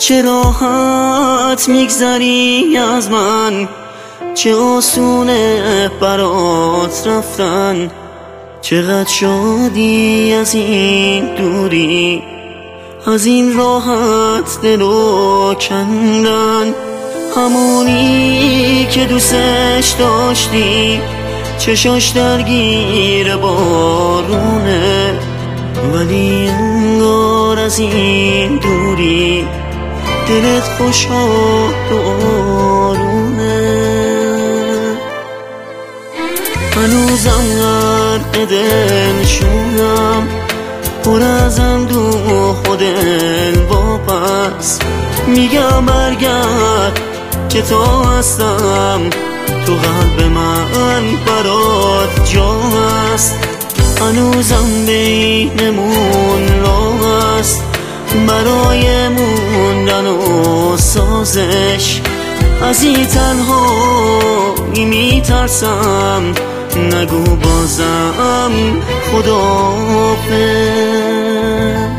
چه راحت میگذری از من، چه آسونه برات رفتن. چقدر شادی از این دوری، از این راحت دلو کندن. همونی که دوستش داشتی چشاش درگیر بارونه، ولی انگار از این دوری دلت خوشحال و آرونه. هنوزم غرق دلشونم، پر از اندوه و دلواپس. میگم برگرد که تا هستم، تو قلب من برات جا هست. هنوزم بینمون راه است برای موندن و سازش. از این تنهایی میترسم، نگو بازم خداحافظ.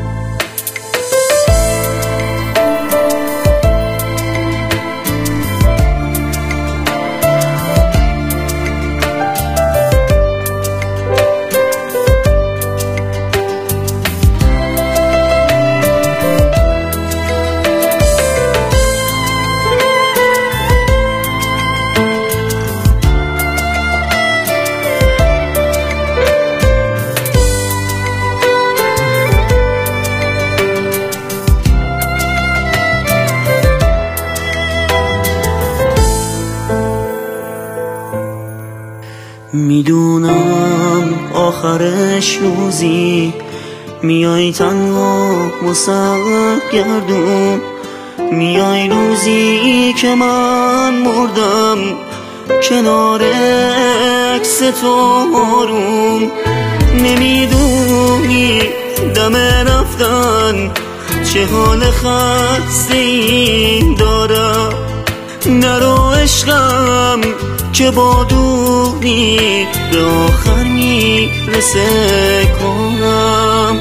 میدونم آخرش روزی میای تنها و سرگردون، میای روزی که من مردم کنار عکس تو آروم. نمیدونی دم رفتن چه حال خسته‌ای دارم. نرو عشقم که با دوری به آخر میرسه کنم.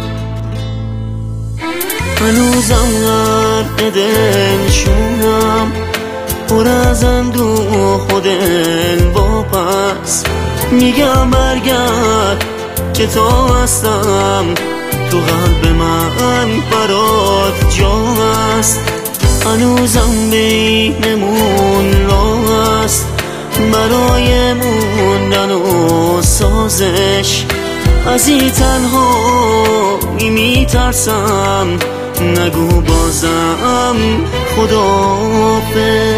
هنوزم غرق دلشونم، پر از اندوه و دلواپس. میگم برگرد که تا هستم، تو قلب من برات جا هست. هنوزم بینمون راه است برای موندن و سازش. از این تنهایی میترسم، نگو بازم خداحافظ.